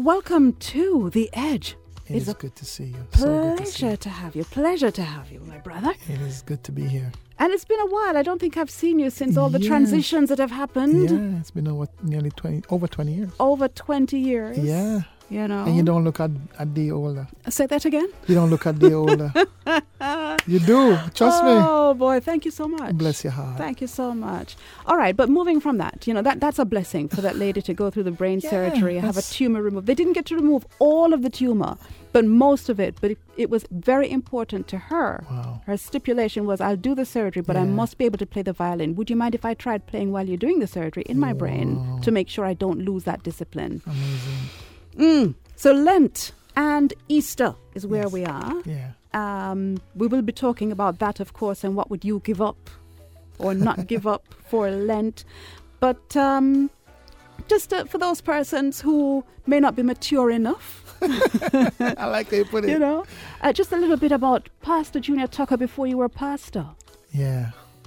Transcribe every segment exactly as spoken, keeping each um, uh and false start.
welcome to The Edge. It it's is a good to see you. Pleasure So good to, see you. to have you. Pleasure to have you, my brother. It is good to be here. And it's been a while. I don't think I've seen you since all the Yes. transitions that have happened. Yeah, it's been over nearly twenty, over twenty years. Over twenty years. Yeah. You know. And you don't look a, a day older. Say that again? You don't look a day older. You do. Trust me. Oh, boy. Thank you so much. Bless your heart. Thank you so much. All right. But moving from that, you know, that that's a blessing for that lady to go through the brain Yeah, surgery, have a that's- tumor removed. They didn't get to remove all of the tumor, but most of it. But it, it was very important to her. Wow. Her stipulation was, I'll do the surgery, but I Yeah. must be able to play the violin. Would you mind if I tried playing while you're doing the surgery in my brain Wow. to make sure I don't lose that discipline? Amazing. Mm. So Lent and Easter is where Yes. we are. Yeah. Um, we will be talking about that, of course, and what would you give up or not give up for Lent. But um, just uh, for those persons who may not be mature enough, I like how you put it. you know, uh, just a little bit about Pastor Junior Tucker before you were pastor. Yeah.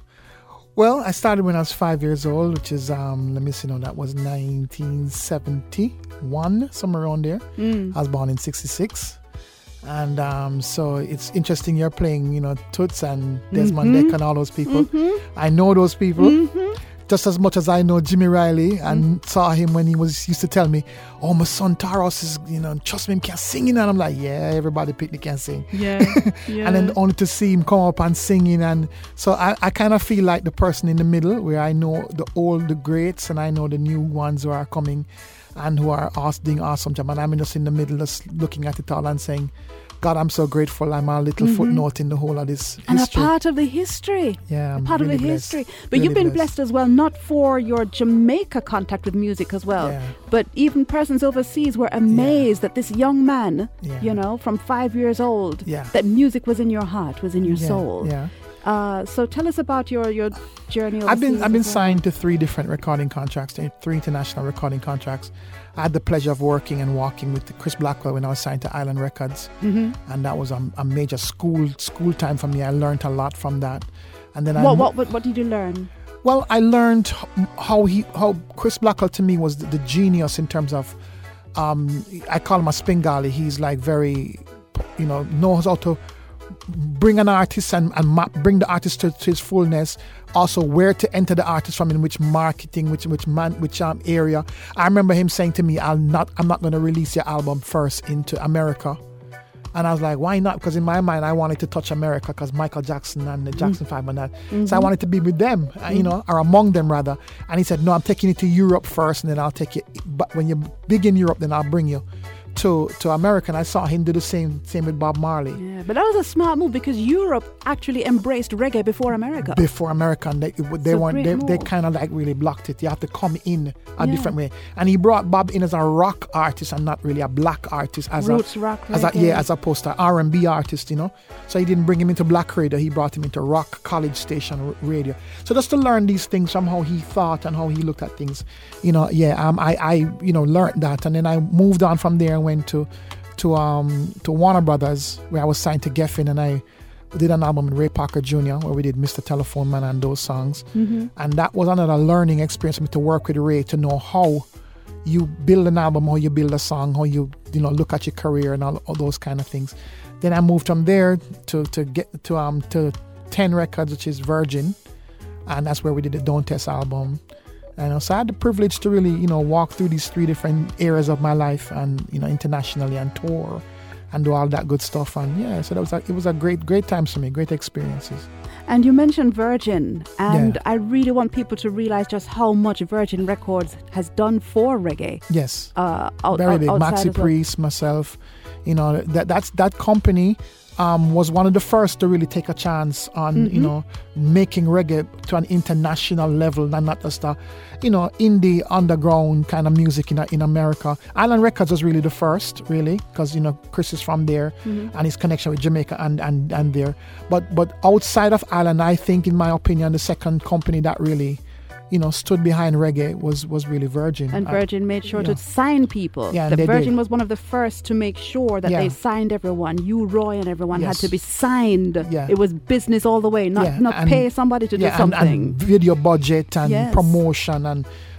Well, I started when I was five years old, which is, um, let me see, no, that was nineteen seventy-one, somewhere around there. Mm. I was born in sixty-six. And um, so it's interesting you're playing, you know, Toots and Desmond Mhm. Deck and all those people. Mhm. I know those people Mhm. just as much as I know Jimmy Riley and saw him when he was used to tell me, oh, my son Taros is, you know, trust me, he can sing. And I'm like, yeah, everybody picnic can sing. Yeah. yeah. And then only to see him come up and singing. And so I, I kind of feel like the person in the middle where I know the old, the greats, and I know the new ones who are coming and who are awesome, doing awesome job. And I'm just in the middle, just looking at it all and saying, God, I'm so grateful. I'm a little Mhm. footnote in the whole of this and history. a part of the history. Yeah, A I'm part really of the blessed. history. But Really you've been blessed. blessed as well, not for your Jamaica contact with music as well, Yeah. but even persons overseas were amazed that this young man, Yeah. you know, from five years old, Yeah. that music was in your heart, was in your Yeah, soul. Yeah. Uh, so tell us about your, your journey overseas. I've been I've been as well. signed to three different recording contracts, th- three international recording contracts. I had the pleasure of working and walking with Chris Blackwell when I was signed to Island Records, Mhm. and that was a, a major school school time for me. I learned a lot from that, and then I What, mo- what, what, what did you learn? well, I learned h- how he how Chris Blackwell to me was the, the genius in terms of um, I call him a Spingali. He's like very, you know, knows how to bring an artist and, and map, bring the artist to, to his fullness. Also, where to enter the artist from, in which marketing, which which man, which um, area. I remember him saying to me, "I'll not, I'm not going to release your album first into America." And I was like, "Why not?" Because in my mind, I wanted to touch America because Michael Jackson and the Jackson Five and that. So I wanted to be with them, uh, you know, or among them rather. And he said, "No, I'm taking you to Europe first, and then I'll take you. But when you're big in Europe, then I'll bring you to to America." And I saw him do the same same with Bob Marley. Yeah, but that was a smart move because Europe actually embraced reggae before America. Before America, and they they So weren't they, great they move. kind of like really blocked it. You have to come in a Yeah. different way. And he brought Bob in as a rock artist and not really a black artist, as Roots a rock as a reggae. yeah as opposed to R and B artist, you know. So he didn't bring him into black radio. He brought him into rock college station r- radio. So just to learn these things from how he thought and how he looked at things, you know. Yeah, um, I I you know learned that, and then I moved on from there and went to to um to Warner Brothers, where I was signed to Geffen, and I did an album with Ray Parker Junior where we did Mister Telephone Man and those songs. Mhm. And that was another learning experience for me to work with Ray, to know how you build an album, how you build a song, how you you know look at your career and all, all those kind of things. Then I moved from there to to get to um to Ten Records, which is Virgin, and that's where we did the Don't Test album. And so I had the privilege to really, you know, walk through these three different areas of my life, and you know, internationally, and tour, and do all that good stuff. And yeah, so that was a, it was a great, great times for me, great experiences. And you mentioned Virgin, and Yeah. I really want people to realize just how much Virgin Records has done for reggae. Yes, Uh, out, very out- big. outside Maxi as well. Priest, myself, you know, that that's that company. Um, was one of the first to really take a chance on, Mm-hmm. you know, making reggae to an international level, and not just a, you know, indie underground kind of music in in America. Island Records was really the first, really, because you know Chris is from there, Mm-hmm. and his connection with Jamaica and and and there. But but outside of Island, I think, in my opinion, the second company that really, you know, stood behind reggae was was really Virgin. And I- Virgin made sure yeah. to sign people. Yeah, the they Virgin did. was one of the first to make sure that Yeah. they signed everyone. You, Roy, and everyone had Yes. to be signed. Yeah. It was business all the way, not Yeah, not and- pay somebody to yeah, do something. And, and video budget and Yes. promotion and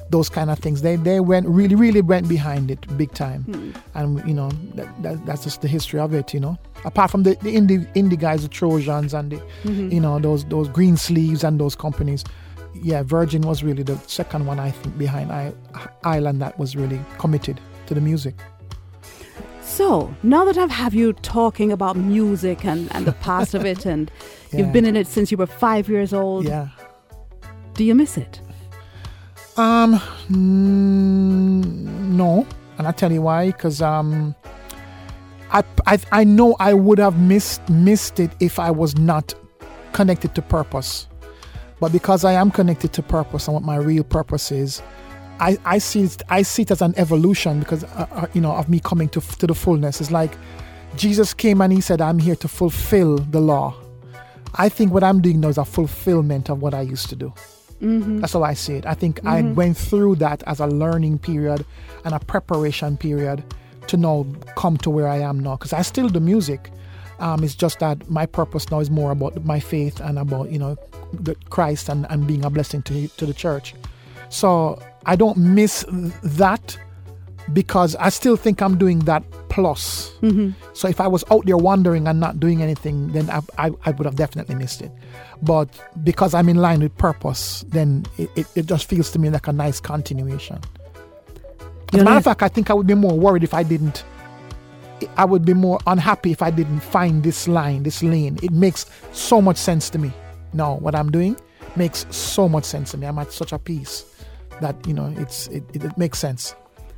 those kind of things. They they went really really went behind it big time, Hmm. and you know that, that that's just the history of it. You know, apart from the, the indie indie guys, the Trojans and the Mhm. you know those those Green Sleeves and those companies. Yeah, Virgin was really the second one I think behind I, Island that was really committed to the music. So, now that I've have you talking about music and, and the past of it, and Yeah. you've been in it since you were five years old, Yeah. do you miss it? Um, mm, no, and I'll tell you why. Because um, I, I I know I would have missed missed it if I was not connected to purpose. But because I am connected to purpose and what my real purpose is, I, I see it, I see it as an evolution because uh, uh, you know of me coming to to the fullness. It's like Jesus came and he said, "I'm here to fulfill the law." I think what I'm doing now is a fulfillment of what I used to do. Mm-hmm. That's how I see it. I think I went through that as a learning period and a preparation period to now come to where I am now. Because I still do music. Um, it's just that my purpose now is more about my faith and about, you know, the Christ and, and being a blessing to, to the church. So I don't miss that because I still think I'm doing that plus. Mm-hmm. So if I was out there wandering and not doing anything, then I, I, I would have definitely missed it. But because I'm in line with purpose, then it, it, it just feels to me like a nice continuation. As a matter of fact, I think I would be more worried if I didn't. I would be more unhappy if I didn't find this line, this lane. It makes so much sense to me. Now, what I'm doing makes so much sense to me. I'm at such a peace that, you know, it's it, it, it makes sense.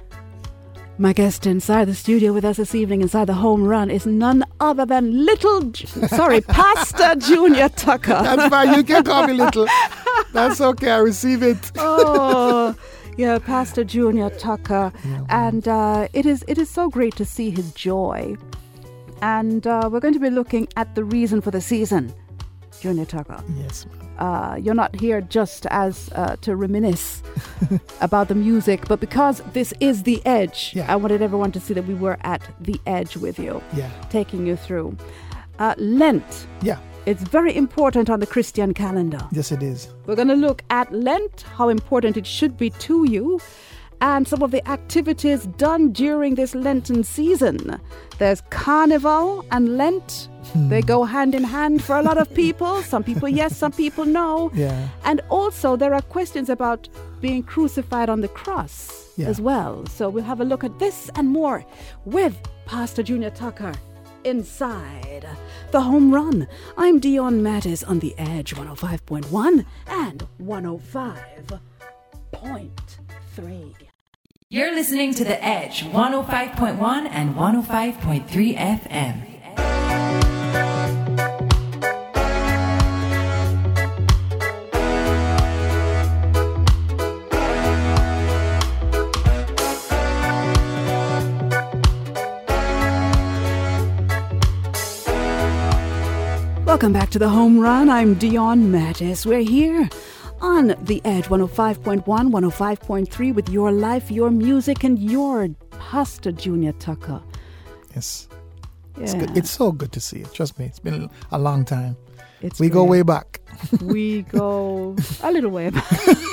My guest inside the studio with us this evening, inside the home run, is none other than Little, J- sorry, Pastor Junior Tucker. That's fine. You can call me Little. That's okay. I receive it. Oh, yeah, Pastor Junior Tucker. Yeah. And uh, it is it is so great to see his joy. And uh, we're going to be looking at the reason for the season, Junior Tucker. Yes, ma'am. Uh, you're not here just as uh, to reminisce about the music, but because this is The Edge, Yeah. I wanted everyone to see that we were at The Edge with you, Yeah. taking you through. Uh, Lent, Yeah. it's very important on the Christian calendar. Yes, it is. We're going to look at Lent, how important it should be to you, and some of the activities done during this Lenten season. There's Carnival and Lent. They go hand in hand for a lot of people. Some people yes, some people no. Yeah. And also there are questions about being crucified on the cross Yeah. as well. So we'll have a look at this and more with Pastor Junior Tucker inside the home run. I'm Dion Mattis on The Edge one oh five point one and one oh five point three. You're listening to The Edge, one oh five point one and one oh five point three F M. Welcome back to the home run. I'm Dion Mattis. We're here on The Edge one oh five point one, one oh five point three with your life, your music, and your Pastor Junior Tucker. Yes. Yeah. It's good. It's so good to see you. Trust me. It's been a long time. It's we go great. way back. We go a little way back.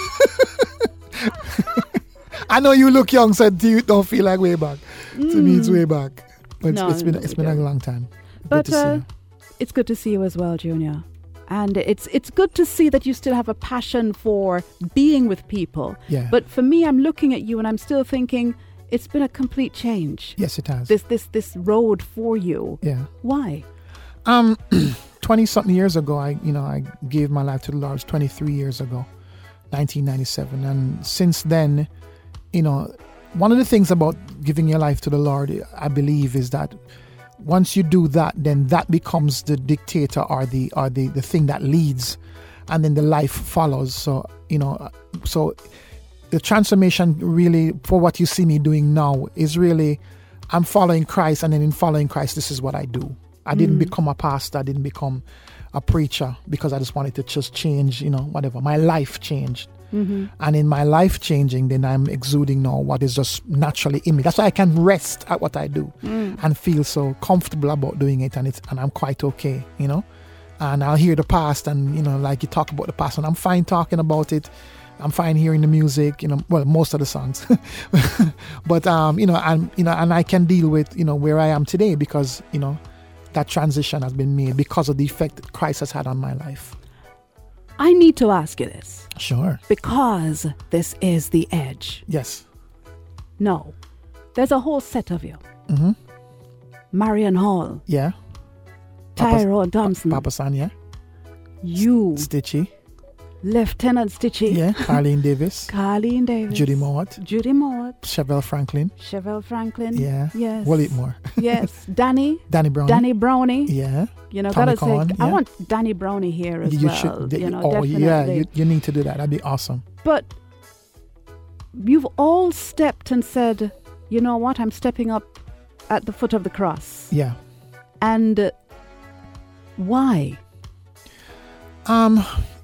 I know you look young, so you don't feel like way back. To me, it's way back. But it's, No, it's been no, it's we been a don't. long time. But good to uh, see you. it's good to see you as well, Junior. And it's it's good to see that you still have a passion for being with people. Yeah. But for me, I'm looking at you and I'm still thinking it's been a complete change. Yes, it has. This this this road for you. yeah. Why? Um, twenty something years ago, I you know I gave my life to the Lord. It was twenty-three years ago, nineteen ninety-seven, and since then, you know, one of the things about giving your life to the Lord, I believe, is that once you do that, then that becomes the dictator or the or the the thing that leads, and then the life follows. So you know, so the transformation really for what you see me doing now is really I'm following Christ, and then in following Christ, this is what I do. I didn't become a pastor. I didn't become a preacher because I just wanted to just change, you know, whatever. My life changed. Mm-hmm. And in my life changing, then I'm exuding now what is just naturally in me. That's why I can rest at what I do Mm. and feel so comfortable about doing it. And it's, and I'm quite okay, you know. And I'll hear the past and, you know, like you talk about the past and I'm fine talking about it. I'm fine hearing the music, you know, well, most of the songs. But, um, you know, and, you know, and I can deal with, you know, where I am today because, you know, that transition has been made because of the effect that Christ has had on my life. I need to ask you this. Sure. Because this is The Edge. Yes. No. There's a whole set of you. Mm-hmm. Marion Hall. Yeah. Tyrone Thompson. Papa San, yeah. You. Stitchy. Lieutenant Stitchy. Yeah. Arlene Davis. Carlene Davis. Judy Mowat. Judy Mowat. Chevelle Franklin. Chevelle Franklin. Yeah. Yes. We'll eat more. Yes. Danny. Danny Brownie. Danny Brownie. Yeah. You know, Tommy gotta say, Cohen, I yeah. want Danny Brownie here as you well. should. You know, oh, definitely. yeah. You, you need to do that. That'd be awesome. But you've all stepped and said, you know what, I'm stepping up at the foot of the cross. Yeah. And uh, why? Um,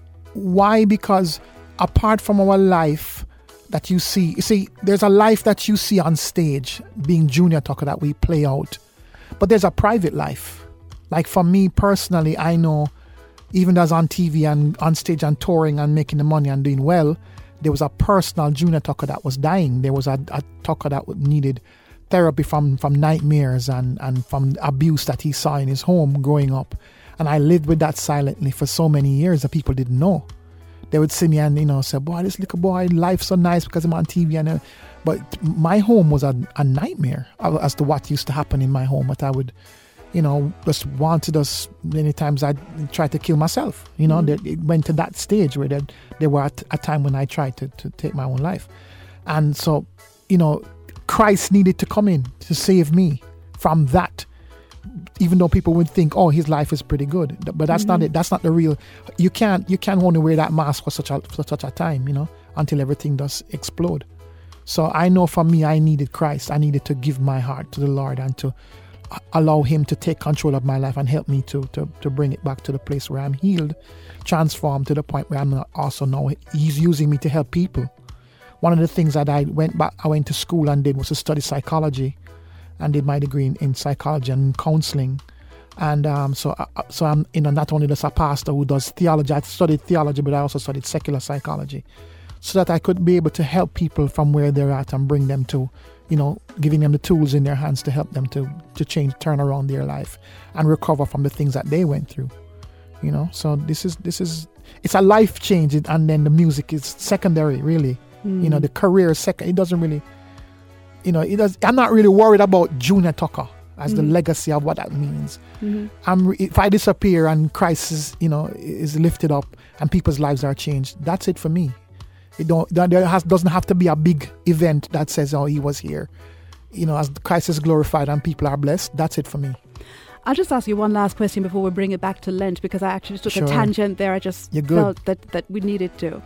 why? Because apart from our life that you see, you see, there's a life that you see on stage, being Junior Tucker, that we play out. But there's a private life. Like for me personally, I know, even though I was on T V and on stage and touring and making the money and doing well, there was a personal Junior Tucker that was dying. There was a, a Tucker that needed therapy from, from nightmares and, and from abuse that he saw in his home growing up. And I lived with that silently for so many years that people didn't know. They would see me and, you know, say, boy, this little boy, life's so nice because I'm on T V. And uh, But my home was a, a nightmare as to what used to happen in my home. But I would, you know, just wanted us, many times I tried to kill myself. You know, mm-hmm. It went to that stage where there, there were at a time when I tried to, to take my own life. And so, you know, Christ needed to come in to save me from that. Even though people would think, oh, his life is pretty good, but that's mm-hmm. not it. That's not the real. You can't you can't only wear that mask for such a for such a time, you know, until everything does explode. So I know for me, I needed Christ. I needed to give my heart to the Lord and to allow him to take control of my life and help me to to to bring it back to the place where I'm healed, transformed to the point where I'm also now he's using me to help people. One of the things that I went back, I went to school and did was to study psychology. And did my degree in, in psychology and counseling, and um, so uh, so I'm you know not only just a pastor who does theology. I studied theology, but I also studied secular psychology, so that I could be able to help people from where they're at and bring them to, you know, giving them the tools in their hands to help them to to change, turn around their life, and recover from the things that they went through. You know, so this is this is it's a life change, and then the music is secondary, really. Mm. You know, the career is second. It doesn't really. You know, it does, I'm not really worried about Junior Tucker as mm-hmm. the legacy of what that means. Mm-hmm. I'm, if I disappear and Christ is, you know, is lifted up and people's lives are changed, that's it for me. It don't there has doesn't have to be a big event that says, oh, he was here. You know, as Christ is glorified and people are blessed, that's it for me. I'll just ask you one last question before we bring it back to Lent, because I actually took sure. a tangent there. I just You're good. felt that, that we needed to.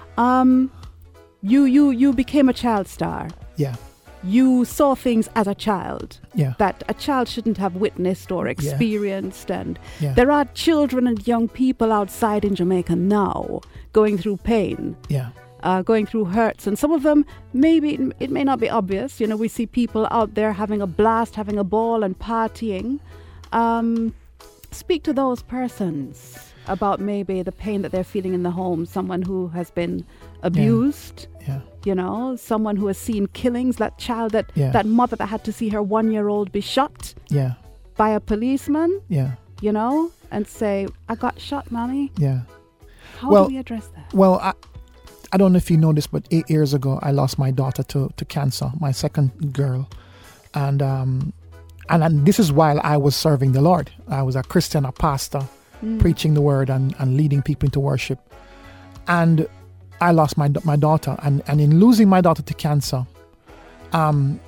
Um, you you you became a child star. Yeah. You saw things as a child yeah. that a child shouldn't have witnessed or experienced. Yeah. And yeah. there are children and young people outside in Jamaica now going through pain, yeah. uh, going through hurts. And some of them, maybe it may not be obvious. You know, we see people out there having a blast, having a ball and partying. Um, speak to those persons about maybe the pain that they're feeling in the home. Someone who has been abused. Yeah. yeah. You know, someone who has seen killings, that child, that yeah. that mother that had to see her one-year-old be shot yeah. by a policeman, yeah. you know, and say, I got shot, mommy. Yeah. How well, do we address that? Well, I, I don't know if you know this, but eight years ago, I lost my daughter to, to cancer, my second girl. And, um, and and this is while I was serving the Lord. I was a Christian, a pastor, mm. preaching the word and, and leading people into worship. And I lost my my daughter, and, and in losing my daughter to cancer, um,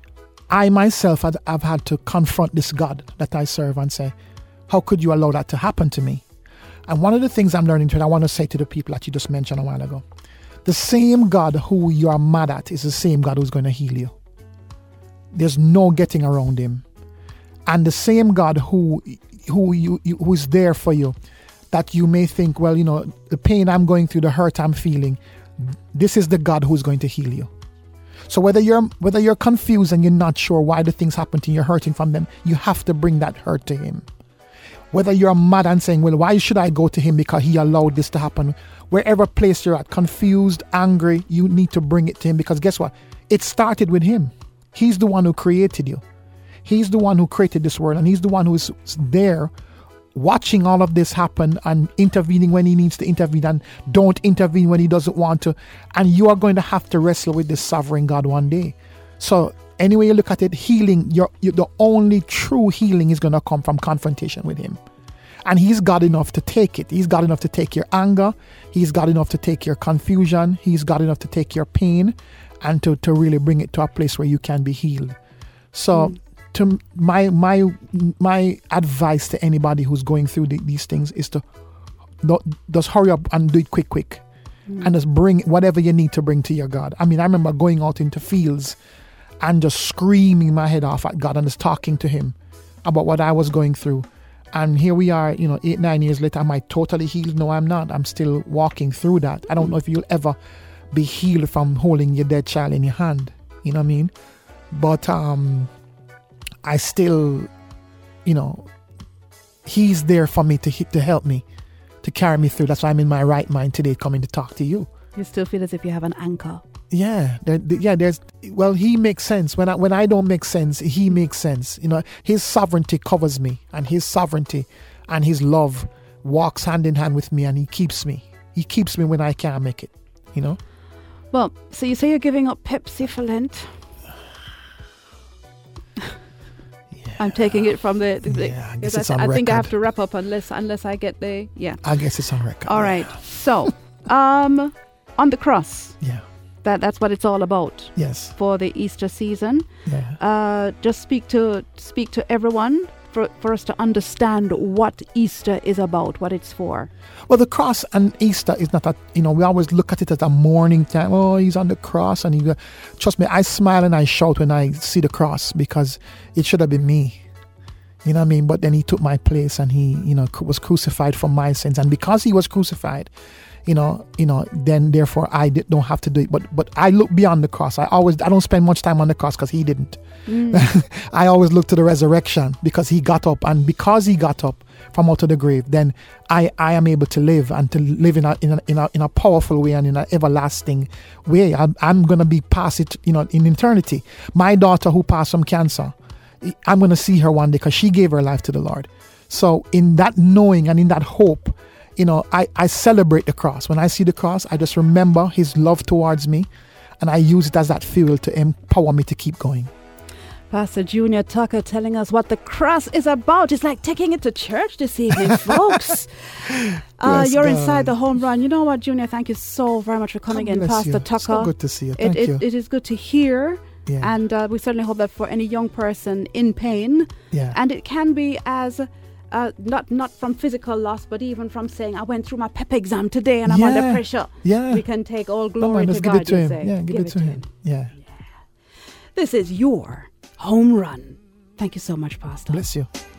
I myself had, have had to confront this God that I serve and say, how could you allow that to happen to me? And one of the things I'm learning to, and I want to say to the people that you just mentioned a while ago, the same God who you are mad at is the same God who's going to heal you. There's no getting around him. And the same God who who you, you who is there for you, that you may think, well, you know, the pain I'm going through, the hurt I'm feeling, this is the God who's going to heal you. So whether you're whether you're confused and you're not sure why the things happen to you, you're hurting from them, you have to bring that hurt to him. Whether you're mad and saying, well, why should I go to him because he allowed this to happen? wherever place you're at, confused, angry, you need to bring it to him, because guess what? It started with him. He's the one who created you. He's the one who created this world, and he's the one who is there watching all of this happen and intervening when he needs to intervene, and don't intervene when he doesn't want to. And you are going to have to wrestle with this sovereign God one day. So anyway you look at it, healing, you're, you're, the only true healing is going to come from confrontation with him. And he's God enough to take it. He's God enough to take your anger. He's God enough to take your confusion. He's God enough to take your pain and to, to really bring it to a place where you can be healed. So mm. to my my my advice to anybody who's going through the, these things is to do, just hurry up and do it quick, quick. Mm. And just bring whatever you need to bring to your God. I mean, I remember going out into fields and just screaming my head off at God and just talking to him about what I was going through. And here we are, you know, eight, nine years later. Am I totally healed? No, I'm not. I'm still walking through that. I don't know if you'll ever be healed from holding your dead child in your hand. You know what I mean? But um, I still, you know, he's there for me to to help me, to carry me through. That's why I'm in my right mind today coming to talk to you. You still feel as if you have an anchor. Yeah, there, yeah. There's well, he makes sense when I when I don't make sense. He makes sense. You know, his sovereignty covers me, and his sovereignty and his love walks hand in hand with me, and he keeps me. He keeps me when I can't make it. You know. Well, so you say you're giving up Pepsi for Lent. Yeah. I'm taking it from the. the yeah, I guess it's on I, I think I have record. to wrap up unless unless I get the yeah. I guess it's on record. All right. So, um, on the cross. Yeah. That that's what it's all about. Yes. For the Easter season. Yeah. Uh, just speak to speak to everyone for for us to understand what Easter is about, what it's for. Well, the cross and Easter is not a, you know, we always look at it as a mourning time. Oh, he's on the cross, and he, trust me, I smile and I shout when I see the cross, because it should have been me. You know what I mean? But then he took my place, and he, you know, was crucified for my sins, and because he was crucified, you know, you know, then therefore I did, don't have to do it. But but I look beyond the cross. I always I don't spend much time on the cross because he didn't. Mm. I always look to the resurrection, because he got up, and because he got up from out of the grave, then I, I am able to live, and to live in a in a in a, in a powerful way and in an everlasting way. I'm, I'm gonna be past it, you know, in eternity. My daughter who passed from cancer, I'm gonna see her one day because she gave her life to the Lord. So in that knowing and in that hope, you know, I, I celebrate the cross. When I see the cross, I just remember his love towards me, and I use it as that fuel to empower me to keep going. Pastor Junior Tucker telling us what the cross is about. It's like taking it to church this evening, folks. uh, you're God. Inside the home run. You know what, Junior? Thank you so very much for coming God in, Pastor you. Tucker. So good to see you. Thank it, you. It, it is good to hear. Yeah. And uh, we certainly hope that for any young person in pain, yeah. and it can be as... Uh, not not from physical loss, but even from saying, I went through my P E P exam today and I'm yeah. under pressure. Yeah. We can take all glory no, man, to give God. It to him. Say. Yeah, give, give it, it to him. him. Yeah. yeah. This is your home run. Thank you so much, Pastor. Bless you.